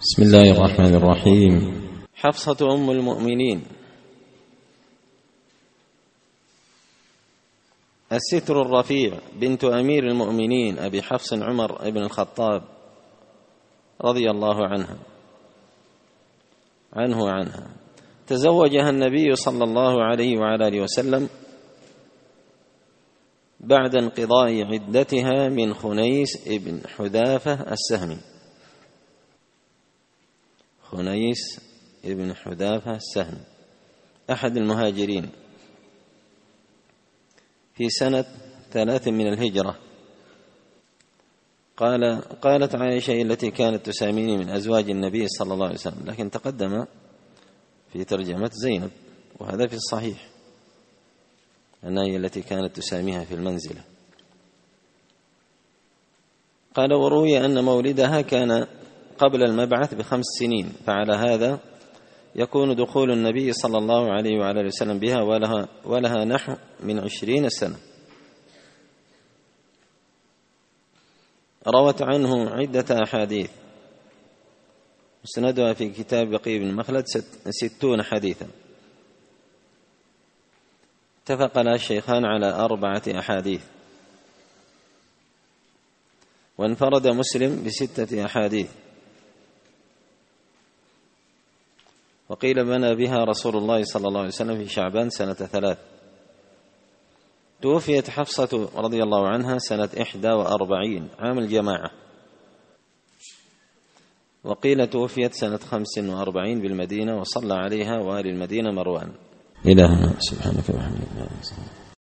بسم الله الرحمن الرحيم. حفصة أم المؤمنين الستر الرفيع بنت أمير المؤمنين أبي حفص عمر بن الخطاب رضي الله عنه وعنها، تزوجها النبي صلى الله عليه وعلى آله وسلم بعد انقضاء عدتها من خنيس بن حذافة السهمي. خنيس بن حذافة السهمي أحد المهاجرين في سنة 3 من الهجرة. قالت عائشة التي كانت تساميني من أزواج النبي صلى الله عليه وسلم، لكن تقدم في ترجمة زينب، وهذا في الصحيح أنها هي التي كانت تساميها في المنزلة. قال: وروي أن مولدها كان قبل المبعث ب5 سنين، فعلى هذا يكون دخول النبي صلى الله عليه وعلى وسلم بها ولها نحو من 20 سنة. روت عنه عدة أحاديث، مسندها في كتاب بقي بن مخلد 60 حديثا، اتفق لها الشيخان على 4 أحاديث، وانفرد مسلم ب6 أحاديث. وقيل بنى بها رسول الله صلى الله عليه وسلم في شعبان سنة 3. توفيت حفصة رضي الله عنها سنة 41 عام الجماعة، وقيل توفيت سنة 45 بالمدينة، وصلى عليها وآل المدينة مروان. إلهنا سبحانك وبحمدك.